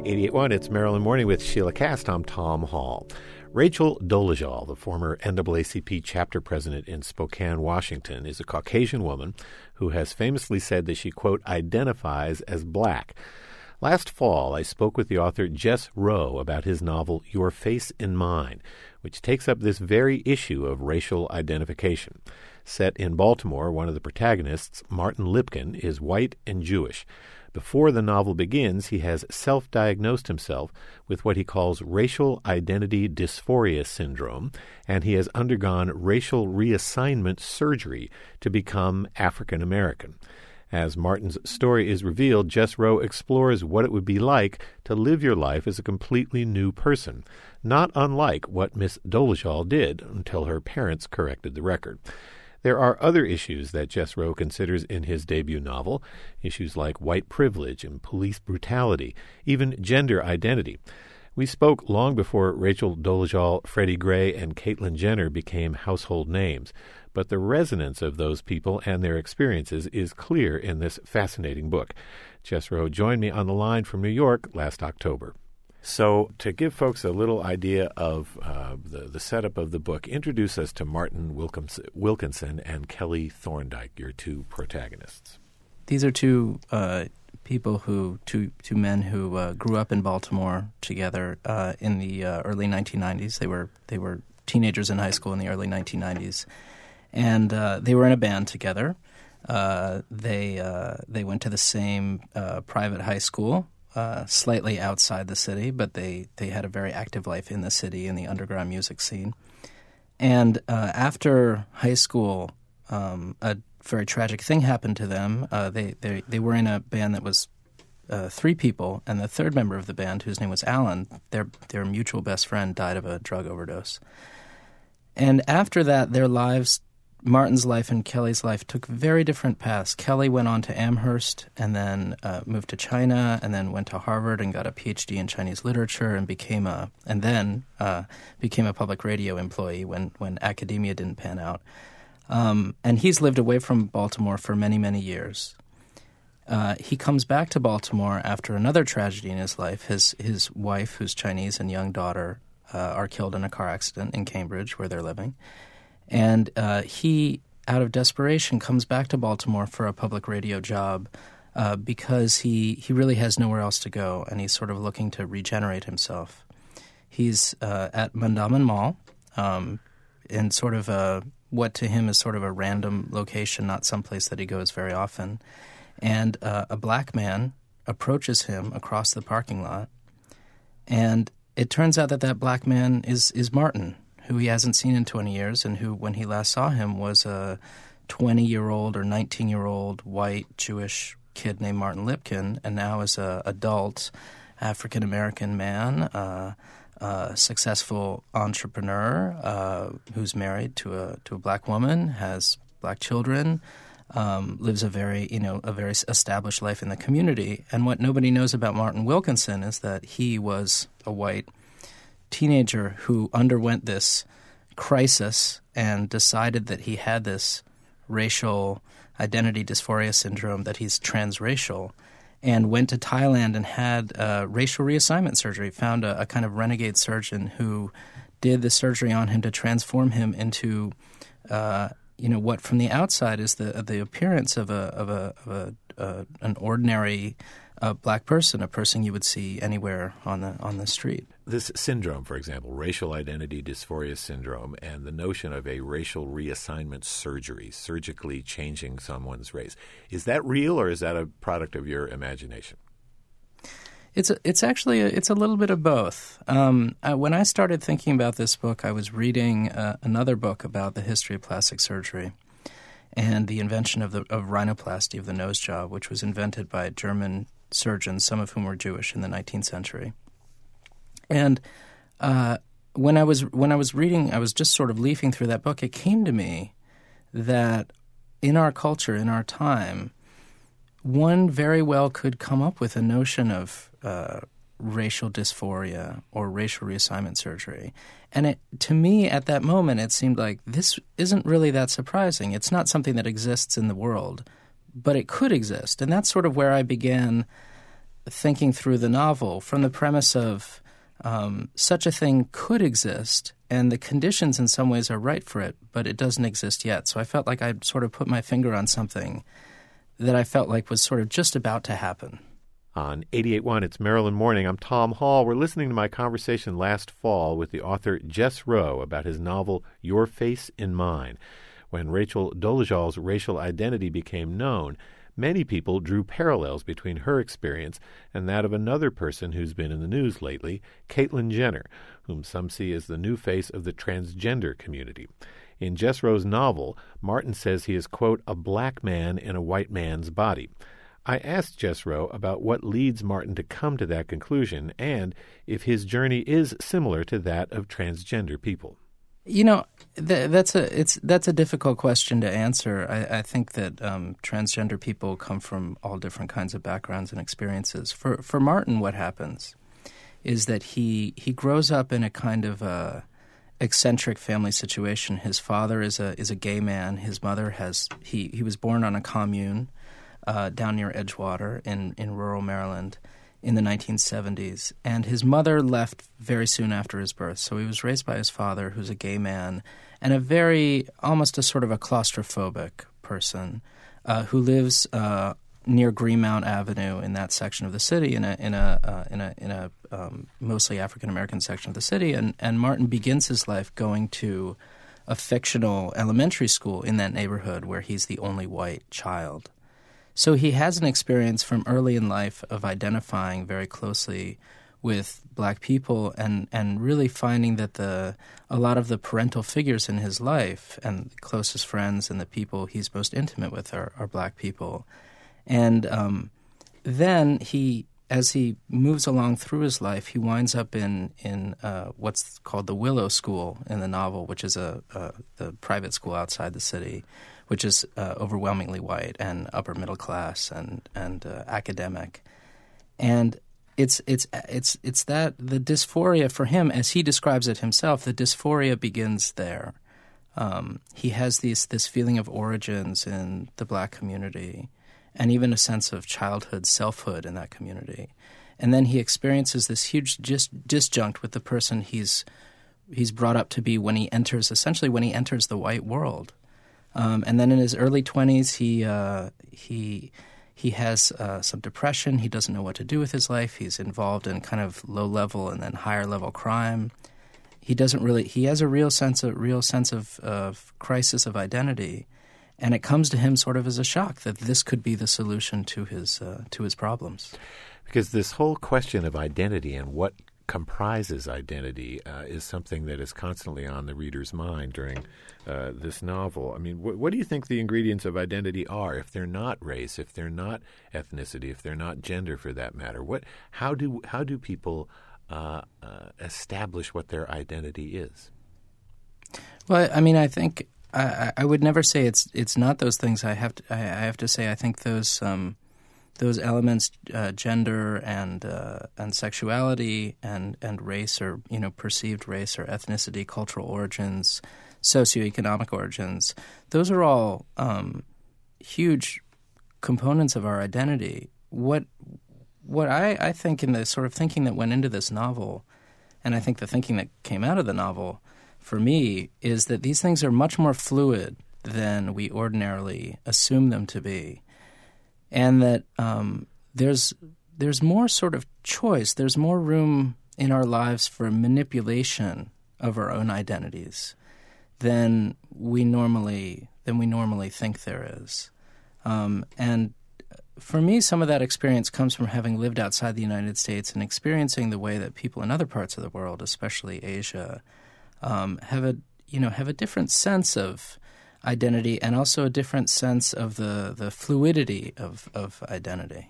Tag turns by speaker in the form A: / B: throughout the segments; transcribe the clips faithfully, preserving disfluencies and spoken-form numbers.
A: eighty-eight point one, it's Maryland Morning with Sheila Cast. I'm Tom Hall. Rachel Dolezal, the former N double A C P chapter president in Spokane, Washington, is a Caucasian woman who has famously said that she, quote, identifies as black. Last fall, I spoke with the author Jess Rowe about his novel Your Face in Mine, which takes up this very issue of racial identification. Set in Baltimore, one of the protagonists, Martin Lipkin, is white and Jewish. Before the novel begins, he has self-diagnosed himself with what he calls racial identity dysphoria syndrome, and he has undergone racial reassignment surgery to become African American. As Martin's story is revealed, Jess Rowe explores what it would be like to live your life as a completely new person, not unlike what Miss Dolezal did until her parents corrected the record. There are other issues that Jess Rowe considers in his debut novel, issues like white privilege and police brutality, even gender identity. We spoke long before Rachel Dolezal, Freddie Gray, and Caitlyn Jenner became household names, but the resonance of those people and their experiences is clear in this fascinating book. Jess Rowe joined me on the line from New York last October. So to give folks a little idea of uh, the, the setup of the book, introduce us to Martin Wilkinson, Wilkinson and Kelly Thorndike, your two protagonists.
B: These are two uh, people who, two two men who uh, grew up in Baltimore together uh, in the uh, early nineteen nineties. They were they were teenagers in high school in the early nineteen nineties, and uh, they were in a band together. Uh, they uh, they went to the same uh, private high school. Uh, slightly outside the city, but they, they had a very active life in the city in the underground music scene. And uh, after high school, um, a very tragic thing happened to them. Uh, they, they they were in a band that was uh, three people, and the third member of the band, whose name was Alan, their their mutual best friend, died of a drug overdose. And after that, their lives, Martin's life and Kelly's life, took very different paths. Kelly went on to Amherst and then uh, moved to China and then went to Harvard and got a P H D in Chinese literature and became a and then uh, became a public radio employee when, when academia didn't pan out. Um, and he's lived away from Baltimore for many, many years. Uh, he comes back to Baltimore after another tragedy in his life. His his wife, who's Chinese, and young daughter uh, are killed in a car accident in Cambridge, where they're living. And uh, he, out of desperation, comes back to Baltimore for a public radio job uh, because he, he really has nowhere else to go, and he's sort of looking to regenerate himself. He's uh, at Mondawmin Mall um, in sort of a, what to him is sort of a random location, not someplace that he goes very often. And uh, a black man approaches him across the parking lot, and it turns out that that black man is is Martin, who he hasn't seen in twenty years, and who, when he last saw him, was a twenty-year-old or nineteen-year-old white Jewish kid named Martin Lipkin, and now is a adult African-American man, uh, a successful entrepreneur uh, who's married to a to a black woman, has black children, um, lives a very you know a very established life in the community. And what nobody knows about Martin Wilkinson is that he was a white teenager who underwent this crisis and decided that he had this racial identity dysphoria syndrome, that he's transracial, and went to Thailand and had uh, racial reassignment surgery, found a, a kind of renegade surgeon who did the surgery on him to transform him into, uh, you know, what from the outside is the the appearance of a of a, of a uh, an ordinary uh, black person, a person you would see anywhere on the on the street.
A: This syndrome, for example, racial identity dysphoria syndrome, and the notion of a racial reassignment surgery, surgically changing someone's race, is that real, or is that a product of your imagination?
B: It's a, it's actually a, it's a little bit of both. Um, uh, when I started thinking about this book, I was reading uh, another book about the history of plastic surgery and the invention of the of rhinoplasty, of the nose job, which was invented by German surgeons, some of whom were Jewish, in the nineteenth century. And uh, when I was when I was reading, I was just sort of leafing through that book. It came to me that in our culture, in our time, one very well could come up with a notion of uh, racial dysphoria or racial reassignment surgery. And it, to me, at that moment, it seemed like this isn't really that surprising. It's not something that exists in the world, but it could exist. And that's sort of where I began thinking through the novel from the premise of um, such a thing could exist, and the conditions in some ways are right for it, but it doesn't exist yet. So I felt like I'd sort of put my finger on something that I felt like was sort of just about to happen.
A: On eighty-eight point one, it's Maryland Morning. I'm Tom Hall. We're listening to my conversation last fall with the author Jess Rowe about his novel Your Face in Mine. When Rachel Dolezal's racial identity became known, many people drew parallels between her experience and that of another person who's been in the news lately, Caitlyn Jenner, whom some see as the new face of the transgender community. In Jess Rowe's novel, Martin says he is, quote, a black man in a white man's body. I asked Jess Rowe about what leads Martin to come to that conclusion and if his journey is similar to that of transgender people.
B: You know, th- that's a it's that's a difficult question to answer. I, I think that um, transgender people come from all different kinds of backgrounds and experiences. For for Martin, what happens is that he he grows up in a kind of uh, eccentric family situation. His father is a is a gay man. His mother has he he was born on a commune uh, down near Edgewater in, in rural Maryland in the nineteen seventies, and his mother left very soon after his birth. So he was raised by his father, who's a gay man, and a very, almost a sort of a claustrophobic person uh, who lives uh, near Greenmount Avenue in that section of the city, in a in a uh, in a in a um, mostly African American section of the city. And and Martin begins his life going to a fictional elementary school in that neighborhood where he's the only white child. So he has an experience from early in life of identifying very closely with black people and, and really finding that the a lot of the parental figures in his life and the closest friends and the people he's most intimate with are, are black people. And um, then he, as he moves along through his life, he winds up in, in uh, what's called the Willow School in the novel, which is a, a the private school outside the city, which is uh, overwhelmingly white and upper middle class and and uh, academic, and it's it's it's it's that the dysphoria for him, as he describes it himself, the dysphoria begins there. Um, he has these this feeling of origins in the black community, and even a sense of childhood selfhood in that community, and then he experiences this huge dis- disjunct with the person he's he's brought up to be when he enters essentially when he enters the white world. Um, and then in his early twenties, he uh, he he has uh, some depression. He doesn't know what to do with his life. He's involved in kind of low level and then higher level crime. He doesn't really. He has a real sense of real sense of, of crisis of identity, and it comes to him sort of as a shock that this could be the solution to his uh, to his problems.
A: Because this whole question of identity and what comprises identity uh, is something that is constantly on the reader's mind during uh, this novel. I mean, wh- what do you think the ingredients of identity are? If they're not race, if they're not ethnicity, if they're not gender, for that matter, what? How do how do people uh, uh, establish what their identity is?
B: Well, I mean, I think I, I would never say it's it's not those things. I have to I, I have to say I think those. Um, Those elements, uh, gender and uh, and sexuality and, and race, or you know, perceived race or ethnicity, cultural origins, socioeconomic origins, those are all um, huge components of our identity. What what I, I think in the sort of thinking that went into this novel, and I think the thinking that came out of the novel for me, is that these things are much more fluid than we ordinarily assume them to be. And that um, there's there's more sort of choice. There's more room in our lives for manipulation of our own identities than we normally than we normally think there is. Um, and for me, some of that experience comes from having lived outside the United States and experiencing the way that people in other parts of the world, especially Asia, um, have a you know have a different sense of identity, and also a different sense of the, the fluidity of, of identity.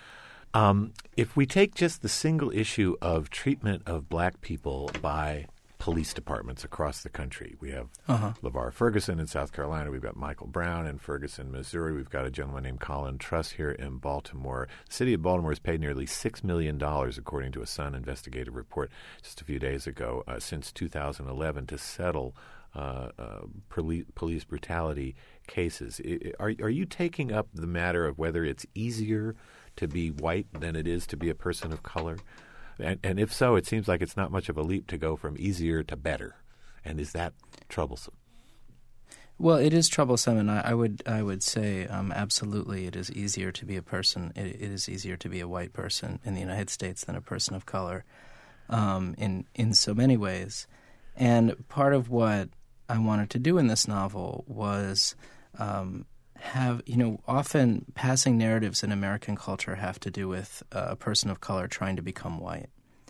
A: Um, if we take just the single issue of treatment of black people by police departments across the country, we have uh-huh. LeVar Ferguson in South Carolina, we've got Michael Brown in Ferguson, Missouri, we've got a gentleman named Colin Truss here in Baltimore. The city of Baltimore has paid nearly six million dollars, according to a Sun investigative report just a few days ago, uh, since two thousand eleven to settle Uh, uh, police, police brutality cases. I, are, are you taking up the matter of whether it's easier to be white than it is to be a person of color? And, and if so, it seems like it's not much of a leap to go from easier to better. And is that troublesome?
B: Well, it is troublesome, and I, I would I would say um, absolutely it is easier to be a person. It, it is easier to be a white person in the United States than a person of color um, in in so many ways. And part of what I wanted to do in this novel was um, have, you know, often passing narratives in American culture have to do with uh, a person of color trying to become white.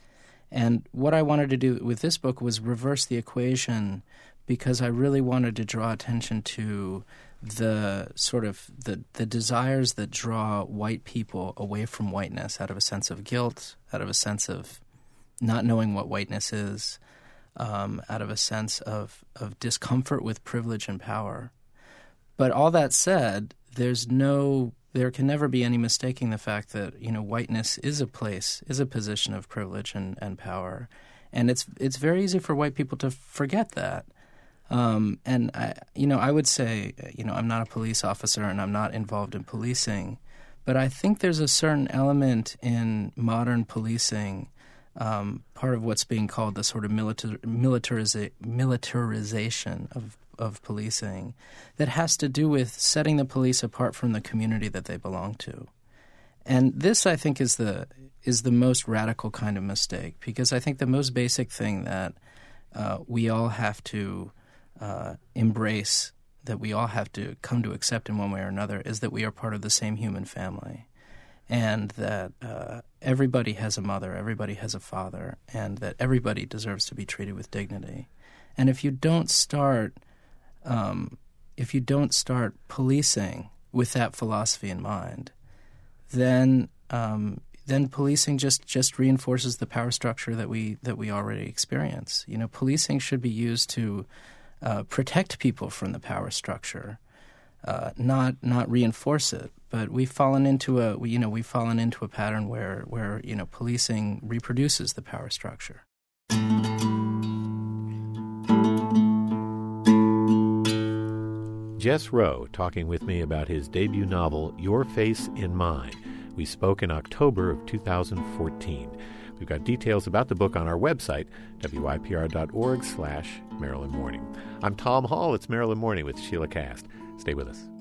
B: And what I wanted to do with this book was reverse the equation, because I really wanted to draw attention to the sort of the, the desires that draw white people away from whiteness out of a sense of guilt, out of a sense of not knowing what whiteness is, um, out of a sense of, of discomfort with privilege and power. But all that said, there's no, there can never be any mistaking the fact that, you know, whiteness is a place, is a position of privilege and, and power. And it's it's very easy for white people to forget that. Um, and, I, you know, I would say, you know, I'm not a police officer and I'm not involved in policing, but I think there's a certain element in modern policing, um, part of what's being called the sort of militar, militariza- militarization of, of policing, that has to do with setting the police apart from the community that they belong to. And this, I think, is the is the most radical kind of mistake, because I think the most basic thing that uh, we all have to Uh, embrace, that we all have to come to accept in one way or another, is that we are part of the same human family, and that uh, everybody has a mother, everybody has a father, and that everybody deserves to be treated with dignity. And if you don't start, um, if you don't start policing with that philosophy in mind, then um, then policing just, just reinforces the power structure that we that we already experience. You know, policing should be used to Uh, protect people from the power structure, uh, not not reinforce it. But we've fallen into a we, you know we've fallen into a pattern where where you know policing reproduces the power structure.
A: Jess Rowe talking with me about his debut novel, Your Face in Mine. We spoke in October of two thousand fourteen. We've got details about the book on our website, W I P R dot org slash Maryland Morning. I'm Tom Hall. It's Maryland Morning with Sheila Cast. Stay with us.